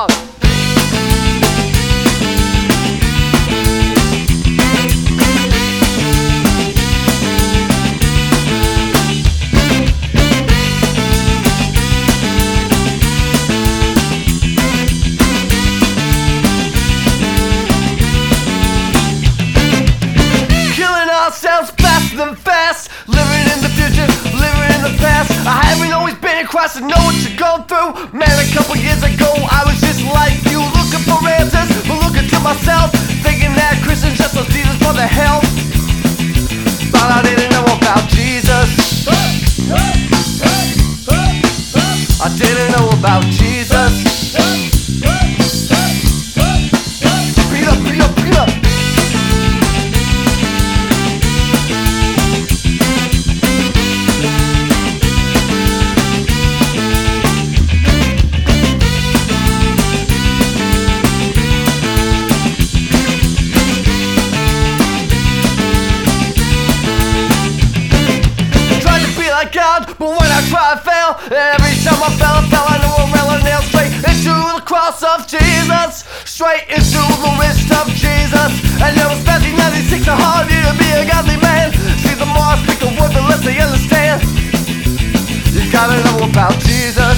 song. Ourselves faster than fast, living in the future, living in the past. I haven't always been across to know what you're going through. Man, a couple years ago I was just like you, looking for answers, but looking to myself, thinking that Christians just don't see this for the help. Thought I didn't know about Jesus. I didn't know about Jesus. Beat up, beat up, beat up. God, but when I try I fail, and every time I fell, I knew I ran a nail straight into the cross of Jesus, straight into the wrist of Jesus. And it was 1996, a hard year to be a godly man. See, the more I speak the word, the less they understand. You gotta know about Jesus.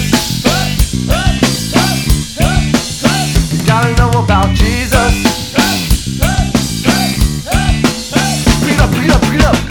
You gotta know about Jesus. Beat up, beat up, beat up.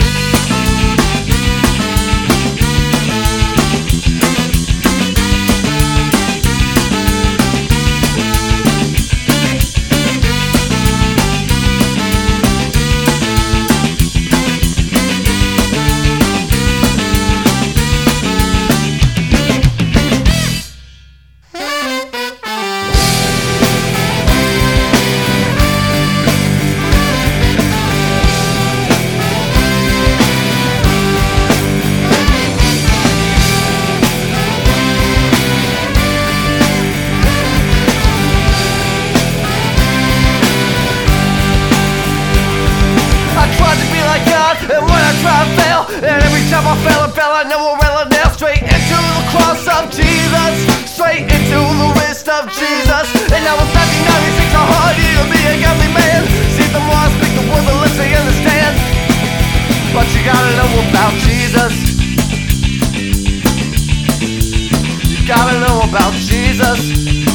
And when I try I fail, and every time I fell, I know I ran a nail straight into the cross of Jesus, straight into the wrist of Jesus. And that was 1996, a hard year to be a godly man. See, the more I speak the word, the less they understand. But you gotta know about Jesus. You gotta know about Jesus.